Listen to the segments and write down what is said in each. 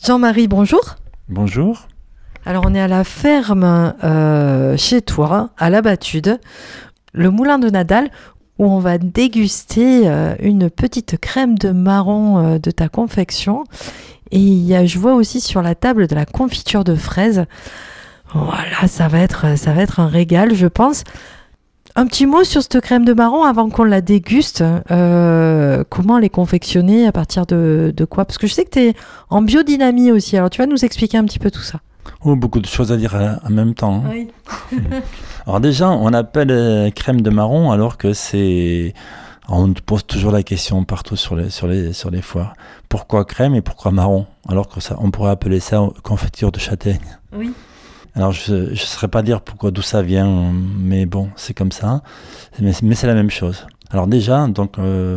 Jean-Marie, bonjour. Bonjour. Alors on est à la ferme chez toi, à la Batude, le moulin de Nadal, où on va déguster une petite crème de marron de ta confection. Et je vois aussi sur la table de la confiture de fraises. Voilà, ça va être un régal, je pense. Un petit mot sur cette crème de marron avant qu'on la déguste. Comment elle est confectionnée, à partir de quoi? Parce que je sais que tu es en biodynamie aussi. Alors tu vas nous expliquer un petit peu tout ça. Oh, beaucoup de choses à dire en même temps. Oui. Alors déjà, on appelle crème de marron alors que c'est... On pose toujours la question partout sur les foires. Pourquoi crème et pourquoi marron? Alors que ça, on pourrait appeler ça confiture de châtaigne. Oui. Alors je ne saurais pas dire d'où ça vient, mais bon, c'est comme ça. Mais c'est la même chose. Alors déjà, donc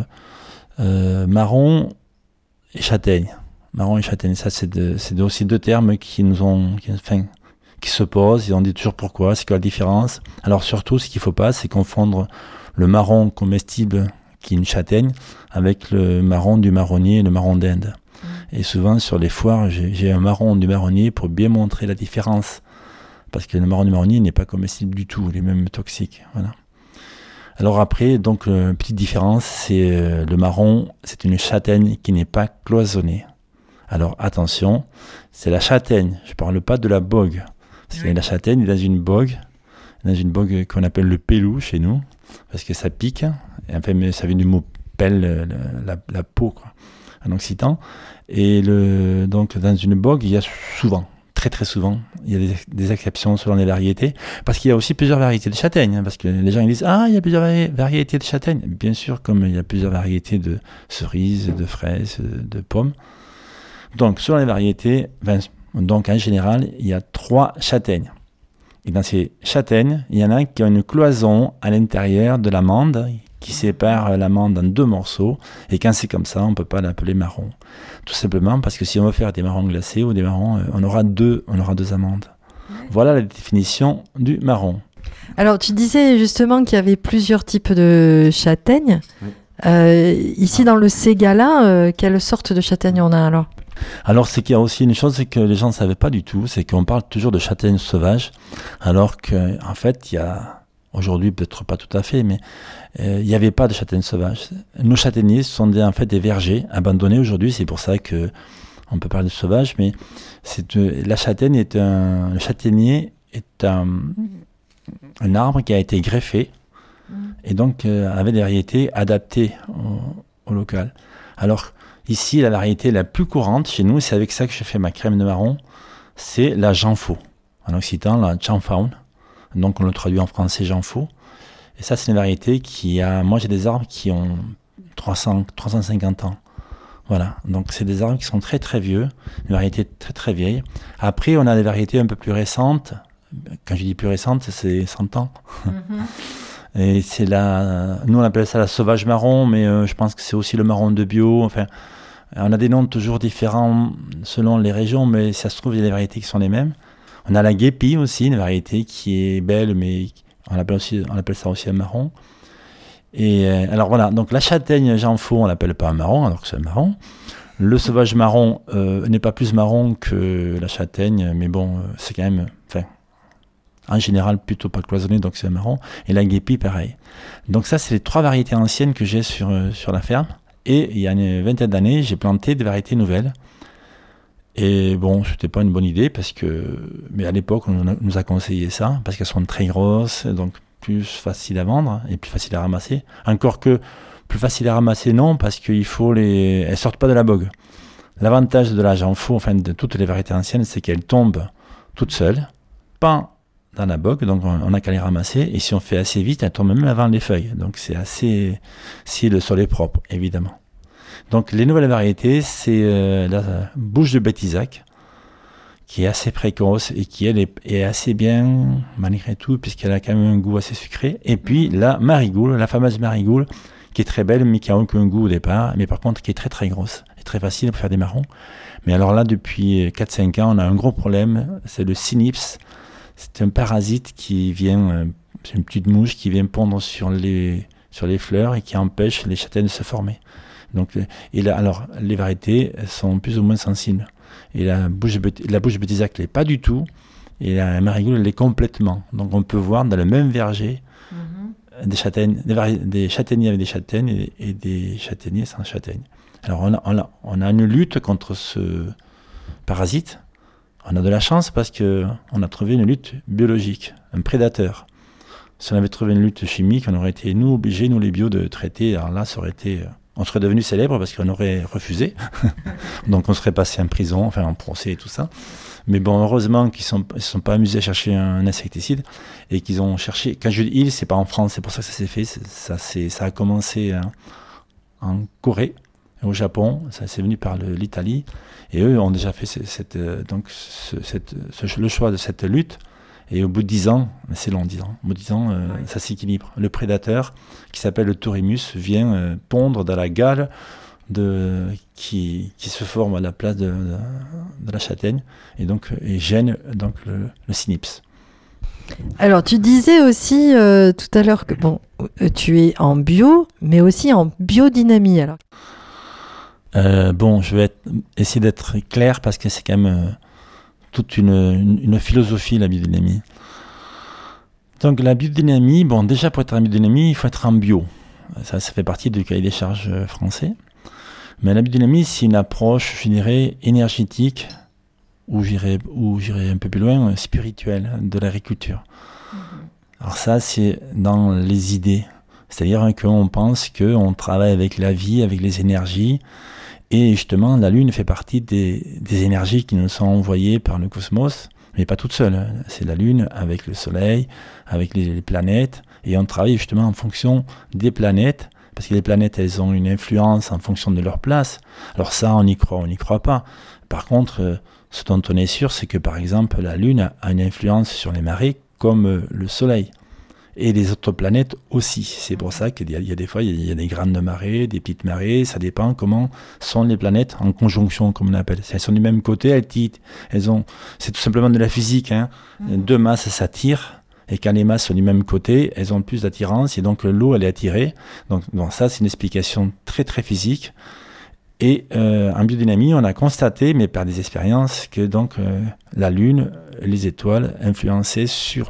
marron et châtaigne. Marron et châtaigne, ça c'est aussi deux termes qui se posent. Et on dit toujours pourquoi, c'est quoi la différence. Alors surtout, ce qu'il ne faut pas, c'est confondre le marron comestible, qui est une châtaigne, avec le marron du marronnier et le marron d'Inde. Et souvent sur les foires, j'ai un marron du marronnier pour bien montrer la différence. Parce que le marron du marronnier n'est pas comestible du tout, il est même toxique. Voilà. Alors après, donc petite différence, c'est le marron, c'est une châtaigne qui n'est pas cloisonnée. Alors attention, c'est la châtaigne, je ne parle pas de la bogue. Parce que la châtaigne est dans une bogue qu'on appelle le pélou chez nous, parce que ça pique, et enfin, mais ça vient du mot pelle, la peau, quoi, en occitan. Et donc dans une bogue, il y a souvent, très souvent, il y a des exceptions selon les variétés, parce qu'il y a aussi plusieurs variétés de châtaignes, parce que les gens ils disent « Ah, il y a plusieurs variétés de châtaignes ». Bien sûr, comme il y a plusieurs variétés de cerises, de fraises, de pommes. Donc, selon les variétés, donc en général, il y a 3 châtaignes. Et dans ces châtaignes, il y en a qui ont une cloison à l'intérieur de l'amande qui sépare l'amande en 2 morceaux. Et quand c'est comme ça, on ne peut pas l'appeler marron. Tout simplement parce que si on veut faire des marrons glacés ou des marrons, on aura deux amandes. Voilà la définition du marron. Alors tu disais justement qu'il y avait plusieurs types de châtaignes. Oui. Ici dans le Ségala, quelle sorte de châtaigne on a alors ? Alors, c'est qu'il y a aussi une chose, c'est que les gens ne savaient pas du tout, c'est qu'on parle toujours de châtaigne sauvage, alors qu'en fait, il y a, aujourd'hui peut-être pas tout à fait, mais il n'y avait pas de châtaigne sauvage. Nos châtaigniers sont en fait des vergers abandonnés aujourd'hui, c'est pour ça qu'on peut parler de sauvage, mais le châtaignier est un arbre qui a été greffé, et donc avec des variétés adaptées au local. Alors, ici, la variété la plus courante chez nous, c'est avec ça que je fais ma crème de marron, c'est la Genfo. En occitan, la Genfaun. Donc, on le traduit en français Genfo. Et ça, c'est une variété moi, j'ai des arbres qui ont 350 ans. Voilà. Donc, c'est des arbres qui sont très vieux. Une variété très vieille. Après, on a des variétés un peu plus récentes. Quand je dis plus récentes, c'est 100 ans. Et nous on appelle ça la sauvage marron, mais je pense que c'est aussi le marron de bio. Enfin, on a des noms toujours différents selon les régions, mais ça se trouve, il y a des variétés qui sont les mêmes. On a la guépi aussi, une variété qui est belle, mais on appelle ça aussi un marron. Et alors voilà, donc la châtaigne Genfo, on l'appelle pas un marron, alors que c'est un marron. Le sauvage marron n'est pas plus marron que la châtaigne, mais bon, c'est quand même... en général plutôt pas cloisonné, donc c'est un marron. Et la guépi, pareil. Donc ça, c'est les 3 variétés anciennes que j'ai sur la ferme. Et il y a une vingtaine d'années, j'ai planté des variétés nouvelles. Et bon, c'était pas une bonne idée, mais à l'époque, on nous a conseillé ça, parce qu'elles sont très grosses, donc plus faciles à vendre et plus faciles à ramasser. Encore que plus faciles à ramasser, non, parce elles sortent pas de la bogue. L'avantage de la Genfo, enfin de toutes les variétés anciennes, c'est qu'elles tombent toutes seules, pas dans la bogue, donc on n'a qu'à les ramasser, et si on fait assez vite, elles tombent même avant les feuilles, donc c'est assez, si le sol est propre, évidemment. Donc les nouvelles variétés, c'est la bouche de Bétisac, qui est assez précoce, et qui elle est assez bien, malgré tout, puisqu'elle a quand même un goût assez sucré, et puis la marigoule, la fameuse marigoule, qui est très belle, mais qui n'a aucun goût au départ, mais par contre qui est très grosse, et très facile pour faire des marrons. Mais alors là, depuis 4-5 ans, on a un gros problème, c'est le cynips. C'est un parasite qui vient, c'est une petite mouche qui vient pondre sur les fleurs et qui empêche les châtaignes de se former. Donc, alors, les variétés sont plus ou moins sensibles. et la bouche Bétisac l'est pas du tout, et la Marigoule l'est complètement. Donc on peut voir dans le même verger des châtaignes, des châtaigniers avec des châtaignes et des châtaigniers sans châtaignes. Alors on a une lutte contre ce parasite. On a de la chance parce qu'on a trouvé une lutte biologique, un prédateur. Si on avait trouvé une lutte chimique, on aurait été, nous, obligés, nous les bio, de traiter. Alors là, ça aurait été... On serait devenu célèbre parce qu'on aurait refusé. Donc on serait passé en prison, enfin en procès et tout ça. Mais bon, heureusement qu'ils ne se sont pas amusés à chercher un insecticide et qu'ils ont cherché... Quand je dis ils, c'est pas en France, c'est pour ça que ça s'est fait. Ça a commencé en Corée, au Japon, ça c'est venu par l'Italie. Et eux ont déjà fait le choix de cette lutte. Et au bout de 10 ans, c'est long 10 ans, au bout de 10 ans, ça s'équilibre. Le prédateur, qui s'appelle le Thorimus, vient pondre dans la gale qui se forme à la place de la châtaigne et gêne donc le cynips. Alors, tu disais aussi tout à l'heure que tu es en bio, mais aussi en biodynamie. Alors. Je vais essayer d'être clair parce que c'est quand même toute une philosophie, la biodynamie. Donc la biodynamie, déjà pour être en biodynamie, il faut être en bio. Ça fait partie du cahier des charges français. Mais la biodynamie, c'est une approche, je dirais, énergétique, ou j'irais un peu plus loin, spirituelle, de l'agriculture. Alors ça, c'est dans les idées. C'est-à-dire qu'on pense qu'on travaille avec la vie, avec les énergies. Et justement, la Lune fait partie des énergies qui nous sont envoyées par le cosmos, mais pas toute seule. C'est la Lune avec le Soleil, avec les planètes. Et on travaille justement en fonction des planètes, parce que les planètes, elles ont une influence en fonction de leur place. Alors ça, on y croit, on n'y croit pas. Par contre, ce dont on est sûr, c'est que par exemple, la Lune a une influence sur les marées comme le Soleil. Et les autres planètes aussi. C'est pour ça qu'il y a des fois, il y a des grandes marées, des petites marées. Ça dépend comment sont les planètes en conjonction, comme on appelle. Si elles sont du même côté, c'est tout simplement de la physique. Deux masses s'attirent. Et quand les masses sont du même côté, elles ont plus d'attirance. Et donc l'eau, elle est attirée. Donc ça, c'est une explication très, très physique. Et en biodynamie, on a constaté, mais par des expériences, que la Lune, les étoiles, influençaient sur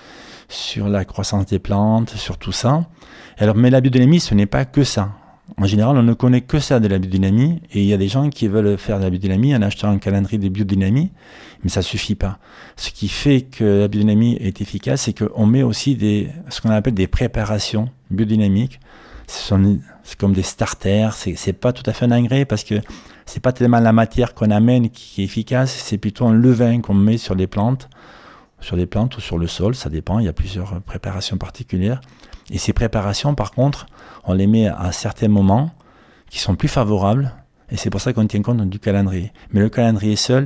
la croissance des plantes, sur tout ça. Alors, mais la biodynamie, ce n'est pas que ça. En général, on ne connaît que ça de la biodynamie, et il y a des gens qui veulent faire de la biodynamie en achetant un calendrier de biodynamie, mais ça ne suffit pas. Ce qui fait que la biodynamie est efficace, c'est qu'on met aussi ce qu'on appelle des préparations biodynamiques. C'est comme des starters, c'est pas tout à fait un engrais, parce que c'est pas tellement la matière qu'on amène qui est efficace, c'est plutôt un levain qu'on met sur les plantes ou sur le sol, ça dépend, il y a plusieurs préparations particulières. Et ces préparations, par contre, on les met à certains moments qui sont plus favorables, et c'est pour ça qu'on tient compte du calendrier. Mais le calendrier seul,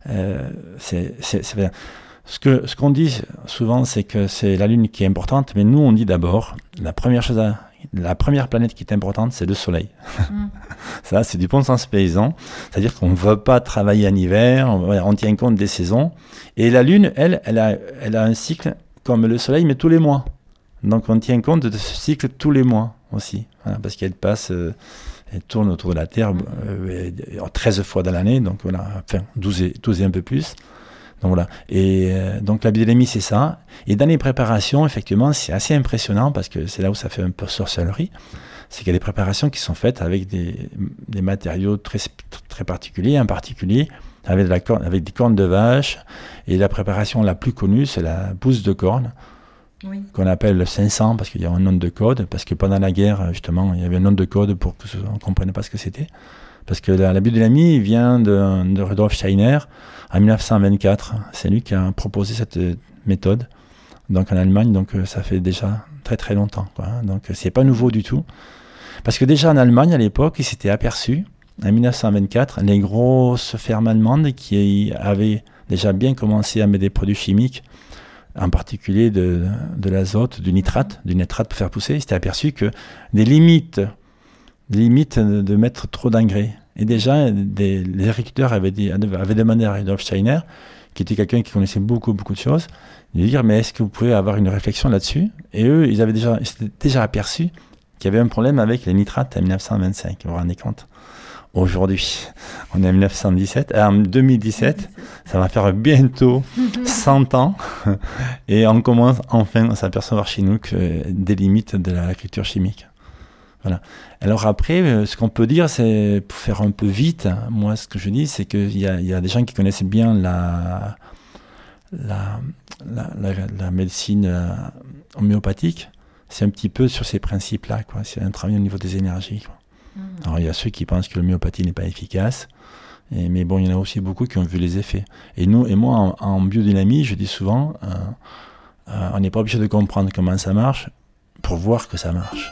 ce qu'on dit souvent, c'est que c'est la Lune qui est importante, mais nous, on dit d'abord, la première planète qui est importante, c'est le Soleil. Ça, c'est du bon sens paysan. C'est-à-dire qu'on ne veut pas travailler en hiver, on tient compte des saisons. Et la Lune, elle a un cycle comme le Soleil, mais tous les mois. Donc on tient compte de ce cycle tous les mois aussi. Voilà, parce qu'elle elle tourne autour de la Terre 13 fois dans l'année, donc voilà, enfin 12 et un peu plus. Donc voilà. Et donc la biodynamie, c'est ça. Et dans les préparations, effectivement, c'est assez impressionnant parce que c'est là où ça fait un peu sorcellerie. C'est qu'il y a des préparations qui sont faites avec des matériaux très, très particuliers, en particulier avec des cornes de vache. Et la préparation la plus connue, c'est la bouse de corne, qu'on appelle le 500 parce qu'il y a un nom de code. Parce que pendant la guerre, justement, il y avait un nom de code pour qu'on ne comprenne pas ce que c'était. Parce que la biodynamie vient de Rudolf Steiner en 1924. C'est lui qui a proposé cette méthode. Donc en Allemagne, ça fait déjà très très longtemps, quoi. Donc c'est pas nouveau du tout. Parce que déjà en Allemagne, à l'époque, ils s'étaient aperçus, en 1924, les grosses fermes allemandes qui avaient déjà bien commencé à mettre des produits chimiques, en particulier de l'azote, du nitrate pour faire pousser. Ils s'étaient aperçus que des limites de mettre trop d'engrais. Et déjà, les agriculteurs avaient demandé à Rudolf Steiner, qui était quelqu'un qui connaissait beaucoup, beaucoup de choses, de dire, mais est-ce que vous pouvez avoir une réflexion là-dessus? Et eux, ils s'étaient déjà aperçus qu'il y avait un problème avec les nitrates en 1925, vous vous rendez compte? aujourd'hui. On est en 2017, ça va faire bientôt 100 ans et on commence enfin à s'apercevoir chez nous que des limites de l'écriture chimique. Voilà. Alors après, ce qu'on peut dire, c'est, pour faire un peu vite, moi ce que je dis, c'est qu'il y a des gens qui connaissent bien la médecine homéopathique. C'est un petit peu sur ces principes-là, quoi. C'est un travail au niveau des énergies, quoi. Alors il y a ceux qui pensent que l'homéopathie n'est pas efficace, mais bon, il y en a aussi beaucoup qui ont vu les effets. Et moi, en biodynamie, je dis souvent, on n'est pas obligé de comprendre comment ça marche pour voir que ça marche.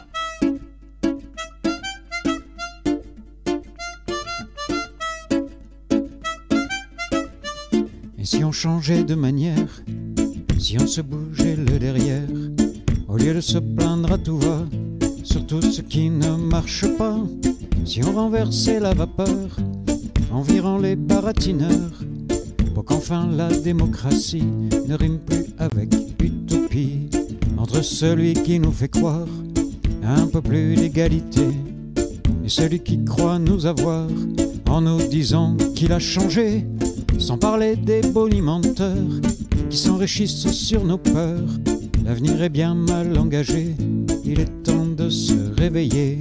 Et si on changeait de manière, si on se bougeait le derrière, au lieu de se plaindre à tout va, sur tout ce qui ne marche pas, si on renversait la vapeur, en virant les baratineurs, pour qu'enfin la démocratie ne rime plus avec utopie, entre celui qui nous fait croire à un peu plus d'égalité et celui qui croit nous avoir en nous disant qu'il a changé, sans parler des bonimenteurs qui s'enrichissent sur nos peurs. L'avenir est bien mal engagé, il est temps de se réveiller.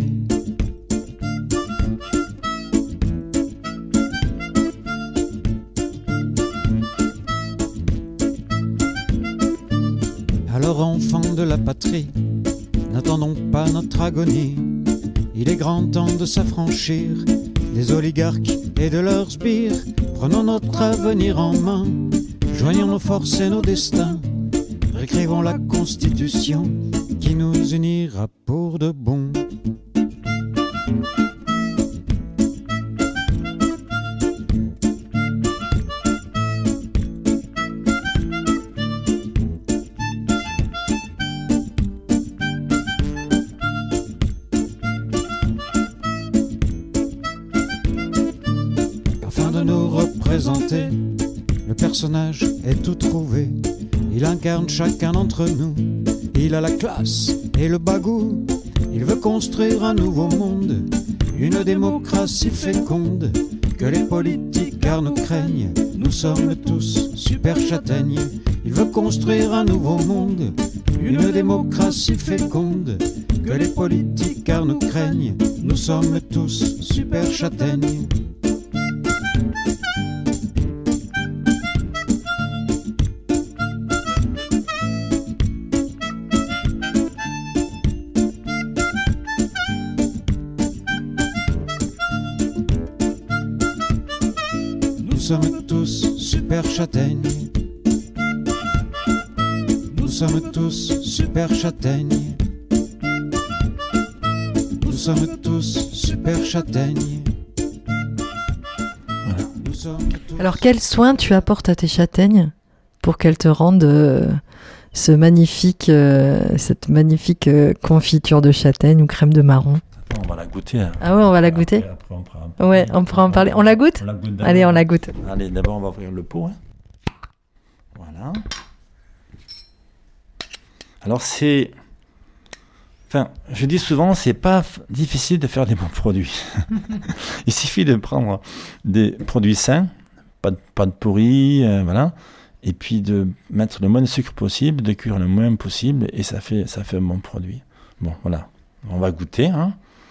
Alors enfants de la patrie, n'attendons pas notre agonie. Il est grand temps de s'affranchir des oligarques et de leurs sbires. Prenons notre avenir en main, joignons nos forces et nos destins. Réécrivons la Constitution qui nous unira pour de bon. Afin de nous représenter, le personnage est tout trouvé. Il incarne chacun d'entre nous. Il a la classe et le bagou. Il veut construire un nouveau monde, une démocratie féconde. Que les politiques car nous craignent, nous sommes tous super châtaignes. Il veut construire un nouveau monde, une démocratie féconde. Que les politiques car nous craignent, nous sommes tous super châtaignes. Nous sommes tous super châtaignes. Nous sommes tous super châtaignes. Nous sommes tous super châtaignes. Alors quel soin tu apportes à tes châtaignes pour qu'elles te rendent cette magnifique confiture de châtaigne ou crème de marron? On va la goûter. Hein. Ah ouais, on va la goûter. Après, on pourra en parler. On la goûte? Allez, on la goûte. Allez, d'abord on va ouvrir le pot. Hein. Voilà. Alors je dis souvent, c'est pas difficile de faire des bons produits. Il suffit de prendre des produits sains, pas de pourris, voilà, et puis de mettre le moins de sucre possible, de cuire le moins possible, et ça fait un bon produit. Bon, voilà, on va goûter. Hein.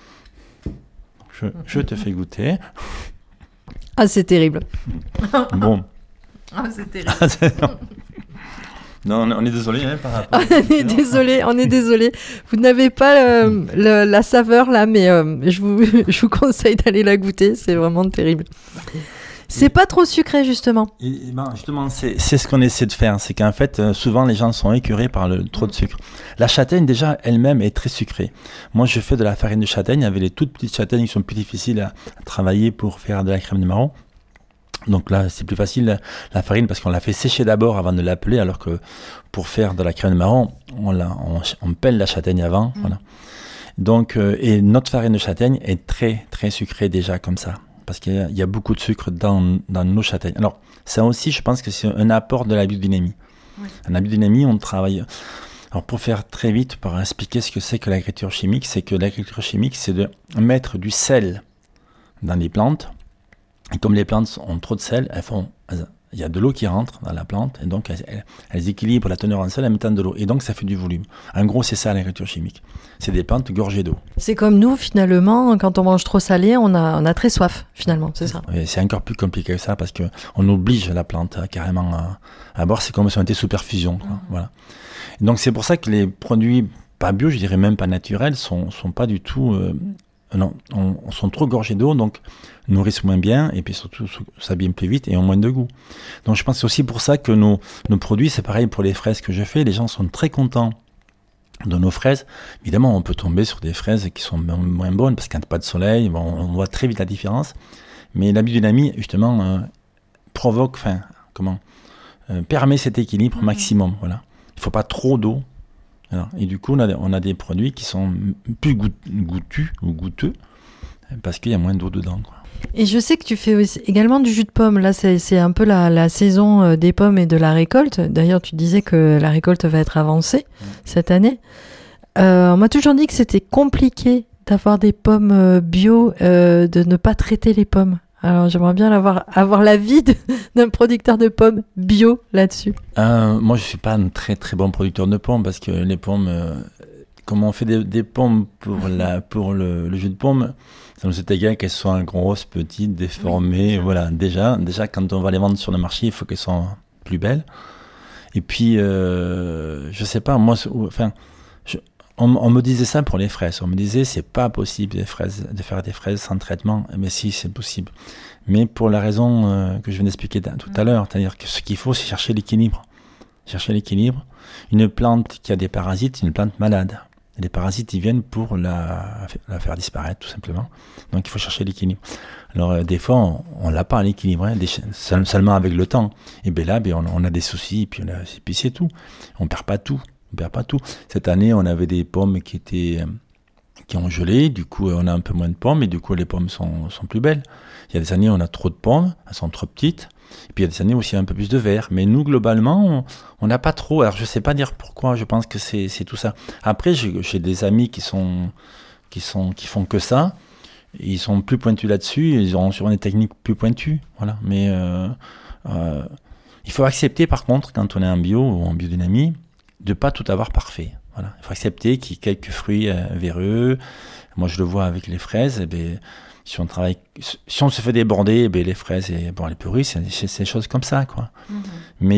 Je te fais goûter. Ah, c'est terrible. Bon. Ah, c'est terrible. Non, on est désolé hein, par rapport. On est désolé. Vous n'avez pas la saveur là, mais je vous conseille d'aller la goûter. C'est vraiment terrible. C'est pas trop sucré justement. Justement, c'est ce qu'on essaie de faire. C'est qu'en fait, souvent les gens sont écœurés par le trop de sucre. La châtaigne déjà elle-même est très sucrée. Moi, je fais de la farine de châtaigne avec les toutes petites châtaignes qui sont plus difficiles à travailler pour faire de la crème de marron. Donc là, c'est plus facile la farine parce qu'on la fait sécher d'abord avant de la peler, alors que pour faire de la crème de marron, on pèle la châtaigne avant. Voilà. Donc, et notre farine de châtaigne est très très sucrée déjà comme ça, parce qu'il y a beaucoup de sucre dans nos châtaignes. Alors ça aussi, je pense que c'est un apport de la biodynamie. Oui. En biodynamie, on travaille. Alors pour faire très vite, pour expliquer ce que c'est que l'agriculture chimique, c'est que l'agriculture chimique, c'est de mettre du sel dans les plantes. Et comme les plantes ont trop de sel, il y a de l'eau qui rentre dans la plante, et donc elles équilibrent la teneur en sel en mettant de l'eau. Et donc ça fait du volume. En gros, c'est ça l'agriculture chimique. C'est des plantes gorgées d'eau. C'est comme nous, finalement, quand on mange trop salé, on a très soif, finalement, c'est ça. Oui, c'est encore plus compliqué que ça, parce qu'on oblige la plante carrément à boire. C'est comme si on était sous perfusion. Voilà. Et donc c'est pour ça que les produits pas bio, je dirais même pas naturels, sont pas du tout... sont trop gorgés d'eau, donc nourrissent moins bien, et puis surtout s'abîment plus vite et ont moins de goût. Donc je pense que c'est aussi pour ça que nos produits, c'est pareil pour les fraises que je fais, les gens sont très contents de nos fraises. Évidemment, on peut tomber sur des fraises qui sont moins bonnes, parce qu'il n'y a pas de soleil, on voit très vite la différence, mais la biodynamie, justement, permet cet équilibre maximum, voilà. Il ne faut pas trop d'eau. Alors, et du coup, on a des produits qui sont plus goûteux, parce qu'il y a moins d'eau dedans, quoi. Et je sais que tu fais également du jus de pomme. Là, c'est un peu la saison des pommes et de la récolte. D'ailleurs, tu disais que la récolte va être avancée cette année. On m'a toujours dit que c'était compliqué d'avoir des pommes bio, de ne pas traiter les pommes. Alors, j'aimerais bien avoir l'avis d'un producteur de pommes bio là-dessus. Moi, je ne suis pas un très très bon producteur de pommes, parce que les pommes, comme on fait des pommes pour le jus de pomme, ça nous est égal qu'elles soient grosses, petites, déformées. Oui. Voilà. Déjà, quand on va les vendre sur le marché, il faut qu'elles soient plus belles. Et puis, je ne sais pas, moi, on me disait ça pour les fraises. On me disait, c'est pas possible de faire des fraises sans traitement. Mais si, c'est possible. Mais pour la raison que je viens d'expliquer tout à l'heure, c'est-à-dire que ce qu'il faut, c'est chercher l'équilibre. Une plante qui a des parasites, c'est une plante malade. Et les parasites, ils viennent pour la faire disparaître, tout simplement. Donc, il faut chercher l'équilibre. Alors, des fois, on l'a pas, l'équilibre, seulement avec le temps. Et bien là, on a des soucis, et puis c'est tout. On perd pas tout. Cette année, on avait des pommes qui ont gelé, du coup, on a un peu moins de pommes, et du coup, les pommes sont plus belles. Il y a des années, on a trop de pommes, elles sont trop petites, et puis il y a des années aussi un peu plus de vert. Mais nous, globalement, on n'a pas trop. Alors, je sais pas dire pourquoi, je pense que c'est tout ça. Après, j'ai des amis qui font que ça, ils sont plus pointus là-dessus, ils auront sûrement des techniques plus pointues, voilà. Mais il faut accepter, par contre, quand on est en bio ou en biodynamie, de pas tout avoir parfait. Voilà. Il faut accepter qu'il y ait quelques fruits véreux. Moi, je le vois avec les fraises. Si on se fait déborder, les fraises et les purées, c'est des choses comme ça, quoi. Mm-hmm. Mais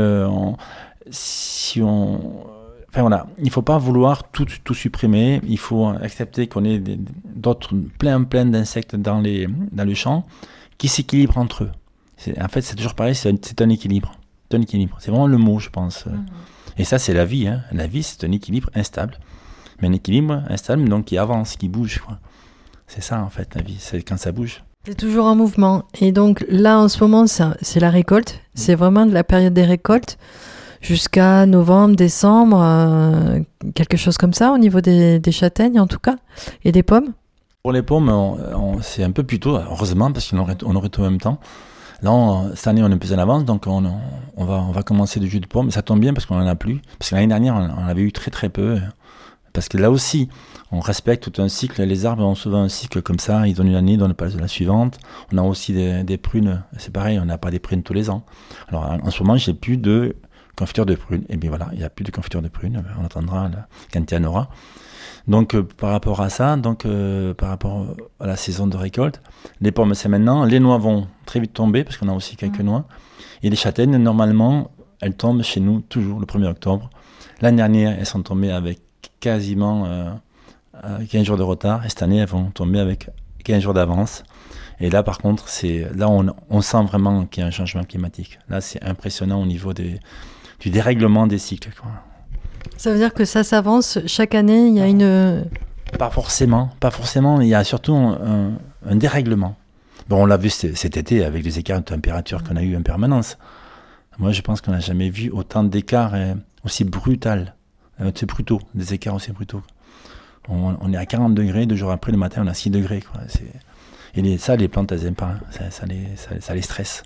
il faut pas vouloir tout supprimer. Il faut accepter qu'on ait plein d'insectes dans le champ qui s'équilibrent entre eux. En fait, c'est toujours pareil. C'est un équilibre. C'est vraiment le mot, je pense. Mm-hmm. Et ça, c'est la vie. Hein. La vie, c'est un équilibre instable. Mais un équilibre instable, donc qui avance, qui bouge, quoi. C'est ça, en fait, la vie. C'est quand ça bouge. C'est toujours en mouvement. Et donc, là, en ce moment, c'est la récolte. C'est vraiment de la période des récoltes jusqu'à novembre, décembre, quelque chose comme ça, au niveau des châtaignes, en tout cas, et des pommes. Pour les pommes, c'est un peu plus tôt, heureusement, parce qu'on aurait tout en même temps. Là, cette année, on est plus en avance, donc on va commencer du jus de pomme. Mais ça tombe bien parce qu'on n'en a plus. Parce que l'année dernière, on avait eu très très peu. Parce que là aussi, on respecte tout un cycle. Les arbres ont souvent un cycle comme ça. Ils donnent une année, ils donnent pas la suivante. On a aussi des prunes. C'est pareil, on n'a pas des prunes tous les ans. Alors, en ce moment, j'ai plus de confiture de prunes. Et bien voilà, il n'y a plus de confiture de prunes. On attendra quand il y en aura. Donc, par rapport à ça, par rapport à la saison de récolte, les pommes, c'est maintenant. Les noix vont très vite tomber, parce qu'on a aussi quelques noix. Et les châtaignes, normalement, elles tombent chez nous toujours le 1er octobre. L'année dernière, elles sont tombées avec quasiment 15 jours de retard. Et cette année, elles vont tomber avec 15 jours d'avance. Et là, par contre, là on sent vraiment qu'il y a un changement climatique. Là, c'est impressionnant au niveau du dérèglement des cycles, quoi. Ça veut dire que ça s'avance chaque année, il y a une... Pas forcément, il y a surtout un dérèglement. Bon, on l'a vu cet été avec les écarts de température qu'on a eu en permanence. Moi, je pense qu'on n'a jamais vu autant d'écarts aussi brutaux, des écarts aussi brutaux. On est à 40 degrés, 2 jours après, le matin, on a 6 degrés, quoi. Et les plantes, elles n'aiment pas, ça les stresse.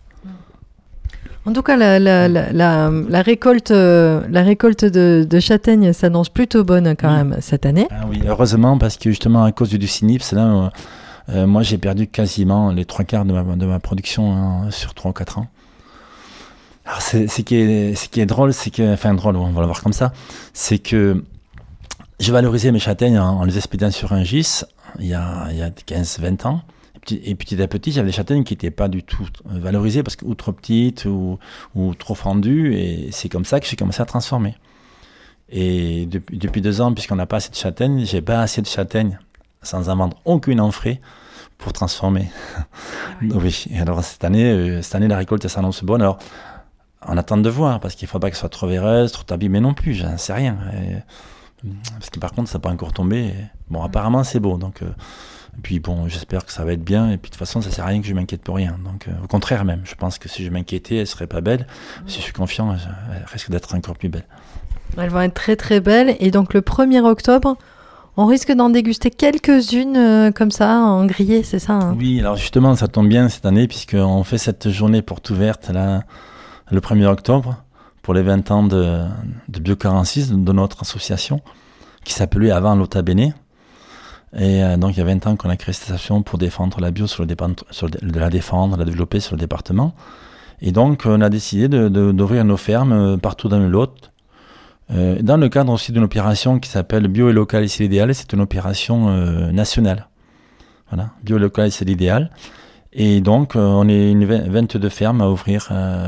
En tout cas, la récolte de châtaignes s'annonce plutôt bonne quand même cette année. Ah oui, heureusement, parce que justement à cause du Cynips, là, moi j'ai perdu quasiment les 3/4 de ma production sur 3 ou 4 ans. Alors ce qui est drôle, c'est que, enfin drôle, on va le voir comme ça, c'est que je valorisais mes châtaignes en les expédiant sur un gis il y a 15-20 ans. Et petit à petit, j'avais des châtaignes qui n'étaient pas du tout valorisées parce que ou trop petites ou trop fendues. Et c'est comme ça que j'ai commencé à transformer. Et depuis 2 ans, puisqu'on n'a pas assez de châtaignes, j'ai pas assez de châtaignes sans en vendre aucune en frais pour transformer. Oui. Et alors cette année, la récolte s'annonce bonne. Alors on attend de voir parce qu'il ne faut pas qu'elle soit trop véreuse, trop abîmée non plus. J'en sais rien. Parce que par contre, ça peut encore tomber. Bon, apparemment, c'est beau. Donc, et puis bon, j'espère que ça va être bien. Et puis de toute façon, ça ne sert à rien que je m'inquiète pour rien. Donc, au contraire même, je pense que si je m'inquiétais, elle ne serait pas belle. Si je suis confiant, elle risque d'être encore plus belle. Elles vont être très très belles. Et donc le 1er octobre, on risque d'en déguster quelques-unes comme ça, en grillé, c'est ça hein? Oui, alors justement, ça tombe bien cette année, puisqu'on fait cette journée porte ouverte là, le 1er octobre, pour les 20 ans de Bio46, de notre association, qui s'appelait avant L'Ota Bene. Et donc il y a 20 ans qu'on a créé cette association pour défendre la bio, la développer sur le département. Et donc on a décidé d'ouvrir nos fermes partout dans le Lot. Dans le cadre aussi d'une opération qui s'appelle Bio et local, c'est l'idéal. C'est une opération nationale. Voilà, Bio et local, c'est l'idéal. Et donc on est une 22 fermes à ouvrir,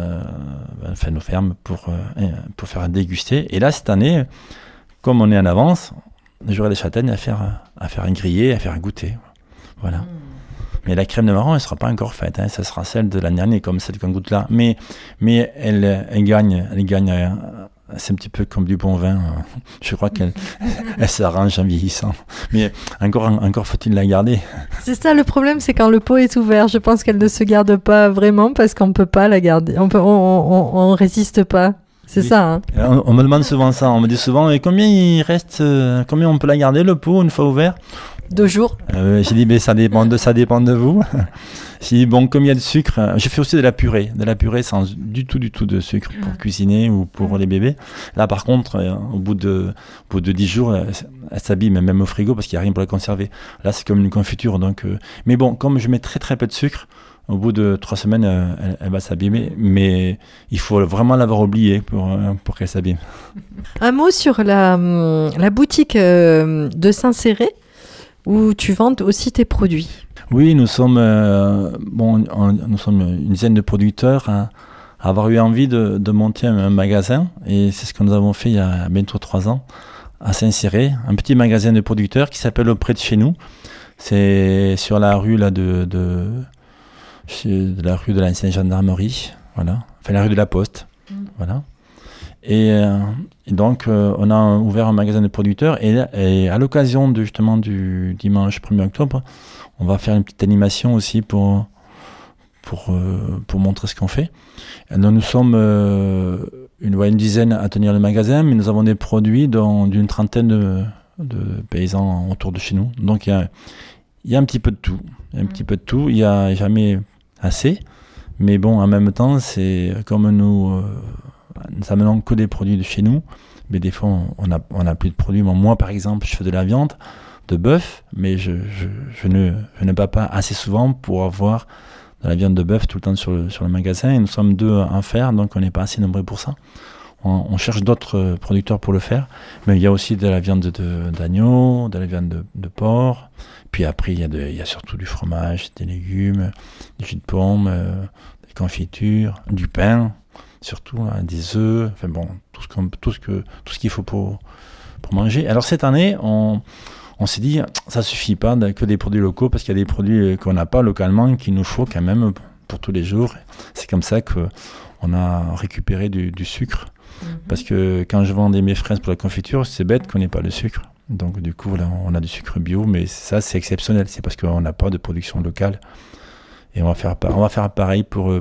nos fermes pour faire déguster. Et là cette année, comme on est en avance, j'aurai des châtaignes à faire un grillé, à faire un goûter. Voilà. Mais la crème de marron, elle ne sera pas encore faite. Hein. Ça sera celle de l'année dernière, comme celle qu'on goûte là. Mais elle gagne. C'est un petit peu comme du bon vin. Je crois qu'elle s'arrange en vieillissant. Mais encore faut-il la garder. C'est ça le problème, c'est quand le pot est ouvert. Je pense qu'elle ne se garde pas vraiment parce qu'on ne peut pas la garder. On résiste pas. C'est oui. Ça. Hein. On me demande souvent ça. On me dit souvent, et combien il reste, combien on peut la garder le pot une fois ouvert? 2 jours. J'ai dit, mais ça dépend de vous. J'ai dit, bon, comme il y a de sucre, je fais aussi de la purée sans du tout de sucre pour cuisiner ou pour les bébés. Là, par contre, au bout de 10 jours, elle s'abîme, même au frigo, parce qu'il n'y a rien pour la conserver. Là, c'est comme une confiture. Donc, mais bon, comme je mets très très peu de sucre, au bout de 3 semaines, elle va s'abîmer. Mais il faut vraiment l'avoir oubliée pour qu'elle s'abîme. Un mot sur la boutique de Saint-Céré, où tu vends aussi tes produits. Oui, nous sommes une dizaine de producteurs à avoir eu envie de monter un magasin, et c'est ce que nous avons fait il y a bientôt 3 ans à Saint-Céré, un petit magasin de producteurs qui s'appelle Auprès de chez nous. C'est sur la rue là de la rue de l'ancienne gendarmerie, voilà, enfin la rue de la Poste, voilà. Et donc, on a ouvert un magasin de producteurs et à l'occasion justement du dimanche 1er octobre, on va faire une petite animation aussi pour montrer ce qu'on fait. Et donc, nous sommes une dizaine à tenir le magasin, mais nous avons des produits d'une trentaine de paysans autour de chez nous. Donc, il y a un petit peu de tout. Il n'y a jamais assez. Mais bon, en même temps, c'est comme nous amenons que des produits de chez nous, mais des fois on a plus de produits. Moi par exemple, je fais de la viande de bœuf, mais je ne bats pas assez souvent pour avoir de la viande de bœuf tout le temps sur le magasin, et nous sommes 2 à en faire, donc on n'est pas assez nombreux pour ça. On cherche d'autres producteurs pour le faire, mais il y a aussi de la viande d'agneau, de la viande de porc, puis après il y a surtout du fromage, des légumes, du jus de pomme, des confitures, du pain, surtout des œufs, enfin bon, tout ce qu'il faut pour manger. Alors cette année, on s'est dit, ça suffit pas que des produits locaux, parce qu'il y a des produits qu'on n'a pas localement, qu'il nous faut quand même pour tous les jours. C'est comme ça qu'on a récupéré du sucre. Parce que quand je vendais mes fraises pour la confiture, c'est bête qu'on n'ait pas de sucre. Donc du coup, là, on a du sucre bio, mais ça, c'est exceptionnel. C'est parce qu'on n'a pas de production locale. Et on va faire pareil pour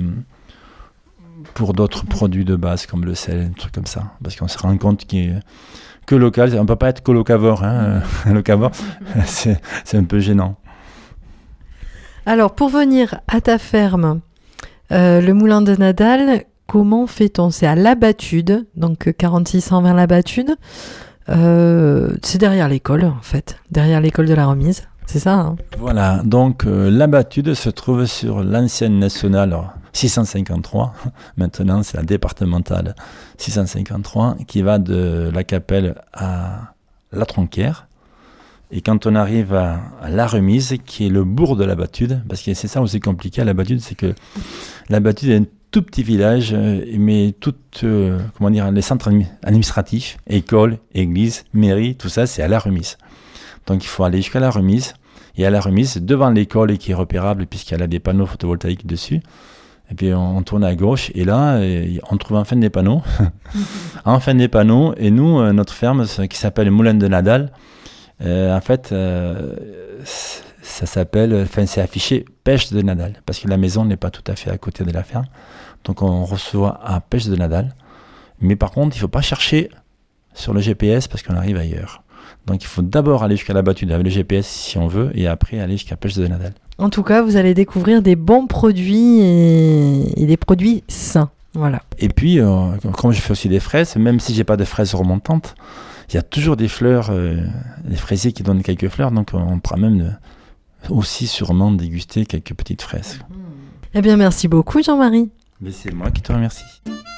d'autres produits de base, comme le sel, un truc comme ça. Parce qu'on se rend compte que local, on ne peut pas être colocavore. Hein. Locavore, c'est un peu gênant. Alors, pour venir à ta ferme, le moulin de Nadal, comment fait-on? C'est à La Batude, donc 4620 La Batude. C'est derrière l'école, en fait, derrière l'école de la Remise. C'est ça, hein. Voilà, donc la Batude se trouve sur l'ancienne nationale 653, maintenant c'est la départementale 653, qui va de la Capelle à la Tronquère. Et quand on arrive à la Remise, qui est le bourg de la Batude, parce que c'est ça aussi compliqué à la Batude, c'est que la Batude est un tout petit village, mais les centres administratifs, écoles, églises, mairies, tout ça, c'est à la Remise. Donc il faut aller jusqu'à la Remise. Et à la Remise, devant l'école qui est repérable, puisqu'elle a des panneaux photovoltaïques dessus, et puis on tourne à gauche, et là, on trouve enfin des panneaux. Enfin des panneaux, et nous, notre ferme, qui s'appelle Moulin de Nadal, en fait, ça s'appelle, c'est affiché Pêche de Nadal, parce que la maison n'est pas tout à fait à côté de la ferme. Donc on reçoit à Pêche de Nadal. Mais par contre, il ne faut pas chercher sur le GPS parce qu'on arrive ailleurs. Donc il faut d'abord aller jusqu'à la Batude avec le GPS si on veut, et après aller jusqu'à Pêche de Nadal. En tout cas, vous allez découvrir des bons produits et des produits sains. Voilà. Et puis, comme je fais aussi des fraises, même si j'ai pas de fraises remontantes, il y a toujours des fleurs, des fraisiers qui donnent quelques fleurs, donc on pourra même aussi sûrement déguster quelques petites fraises. Eh bien, merci beaucoup Jean-Marie. Mais c'est moi qui te remercie.